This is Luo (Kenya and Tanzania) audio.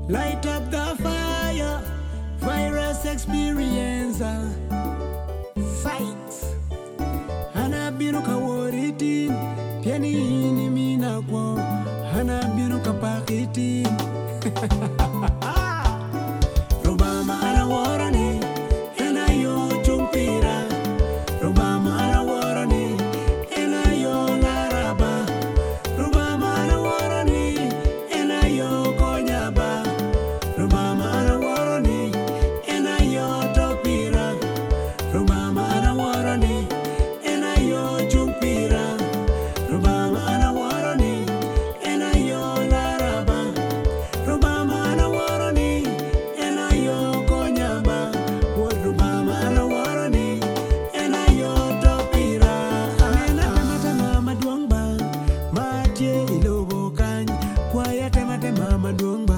Light up the fire, virus experience. Fight. Hana biruka woriti, piani ini mina kwa. Hana biruka pakiti. Rubama ana warani, ena yo chumpira. Rubama ana warani, ena yo laraba. Rubama ana warani, ena yo konyaba. Rubama ana warani, ena yo topira. Rubama ana warani, ena yo chumpira. Rubama ana warani, ena yo laraba. Rubama ana warani, ena yo konyaba. Rubama ana warani, ena yo topira. Ena temate mama duong bang, matie ilobo kany. Kwaya temate mama duong